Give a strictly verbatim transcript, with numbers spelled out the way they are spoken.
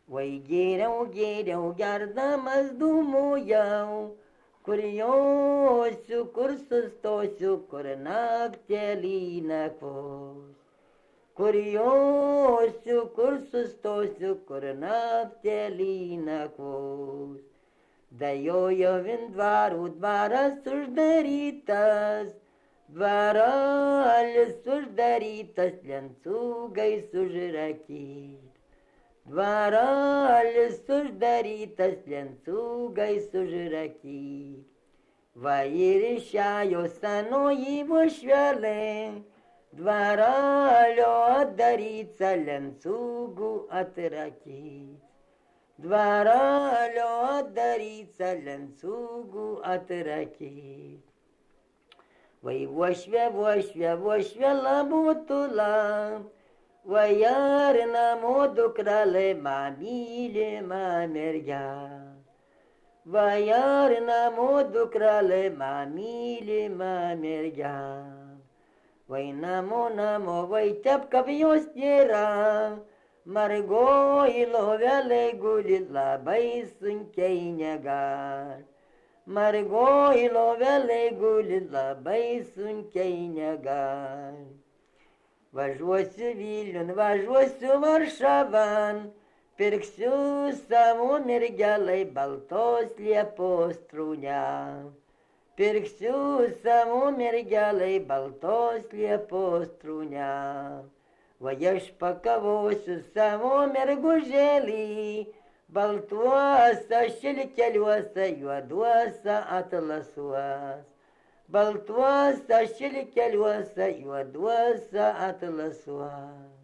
Vai geriau, geriau gerdamas dūmujau, kur josiu, kur sustosiu, kur naktelį nakvos. Kur josiu, kur sustosiu, kur naktelį nakvos. Dajojo vien dvarų, dvaras uždarytas, dvaralis uždarytas, lencūgais užrakytas. Dvaralis uždarytas, lencūgais užrakytas. Va ir išėjo senoji uošvelė, dvaralio atidaryta, lencūgų atrakyta. Dvaralio atidaryta, lencūgų atrakyta. Vai uošvė, uošvė, uošvė labutula, vai ar namo dukrelė mamylė mamergia. Vai ar namo dukrelė mamylė mamergia. Vai namo, namo, vai tep kad jos nėra, margoji lovelė guli labai sunkiai negal. Margoji lovelė guli labai sunkiai negal. Važiuosiu Vilniun, važiuosiu Varšavan, pirksiu savo mergelai baltos liepos trūnę. Pirksiu savo mergelai baltos liepos trūnę. Va aš pakavosiu savo mergužėlį, baltuose šilkeliuose, juoduose atlasuos. Baltuose šilkeliuose, juoduose atlasuos.